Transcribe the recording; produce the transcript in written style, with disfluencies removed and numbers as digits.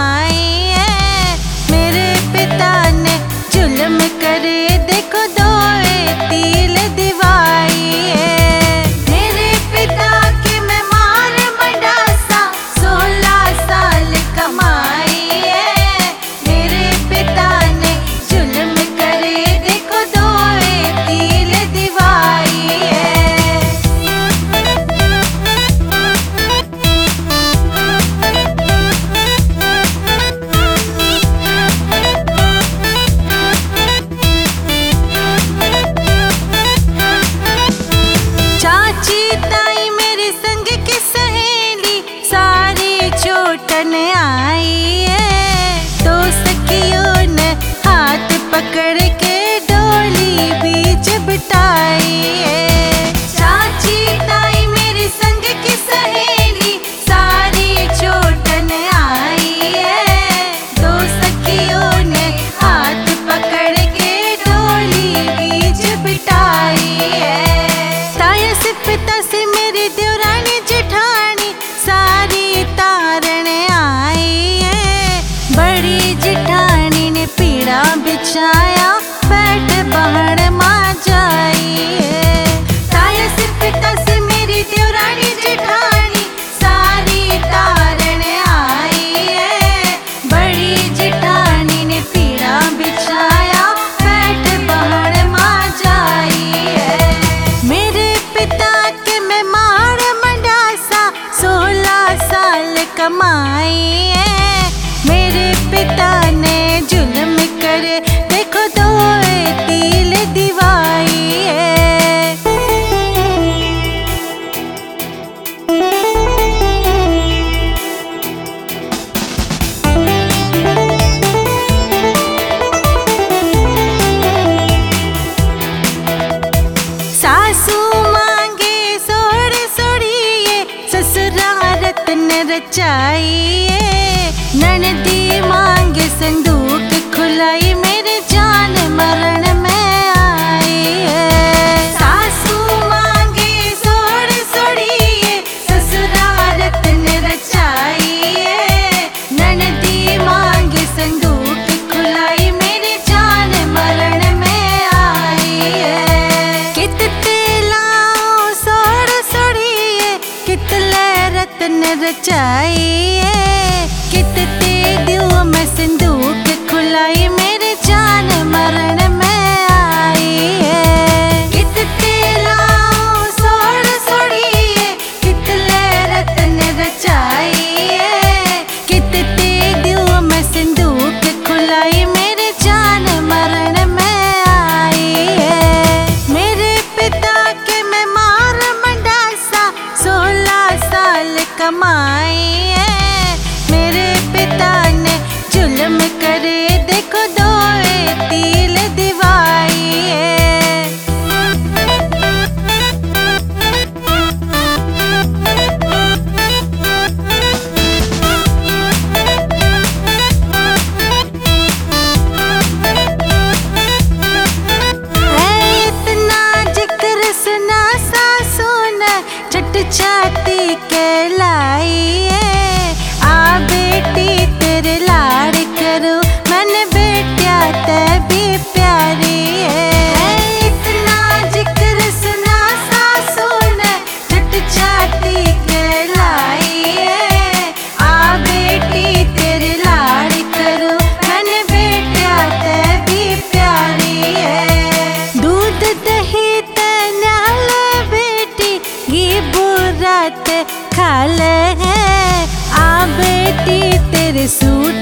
कमाई है। मेरे पिता ने जुल्म करे देखो दोए तिल दिवाई है। मेरे पिता की मैं मार मंडासा 16 साल कमाई है। मेरे पिता ने जुल्म करे देखो दोए तिल दिवाई है। चाची ताई मेरे संग की सहेली सारी चोटन आई है। तो सखियों ने हाथ पकड़ के डोली बीच बिठाई है। चाची ताई मेरे संग की सहेली सारी चोटन आई है। तो सखियों ने हाथ पकड़ के डोली बीच बिठाई है। ताया से पिता से मेरी देवरानी जेठानी सारी तारण आई है। बड़ी जेठानी ने पीड़ा बिछाया बैठ बाहर माँ जाई है। ताया से पिता से मेरी देवरानी जेठानी सारी तारण आई है। बड़ी जेठानी ने पीड़ा बिछाया बैठ बाहर माँ जाई है। मेरे पिता के मैं मार मंडासा 16 साल कमाई है। मेरे पिता ने जुल्म करे देखो दोए तिल दिवाई है। सासू मांगे सोड़ सोड़िए ससुरा रत्न रचाइए। ननदी मांगे संदूक खुलाई मेरे जान मरण में आई है। सासू मांगे सोड़ सोड़िए ससुरा रत्न रचाइए। ननदी मांगे संदूक खुलाई मेरे जान मरण में आई है। कितते लाओ सोड़ सोड़िए कितले रत्न रचाइए। कितते दियो मैं संदूक खुलाई मेरे जान मरण में आई है। कितते लाओ सोड़ सोड़िए कितले रत्न रचाइए। कितते दियो मैं संदूक खुलाई मेरे जान मरण में आई है। मेरे पिता के मैं मार मंडासा 16 साल कमाई है। मेरे पिता ने जुल्म करे देखो दोए तिल दिवाई है। इतना जिक्र सुना सासू ने चट छाती के लाई है। आ बेटी तेरे लाड़ करो मन बेटिया ते भी प्यारी है। इतना जिक्र सुना सासू ने चट छाती के लाई है। आ बेटी तेरे लाड़ करो मन बेटिया ते भी प्यारी है। दूध दही ते नाल बेटी घी बुरात खा ले है। आ बेटी तेरे सूट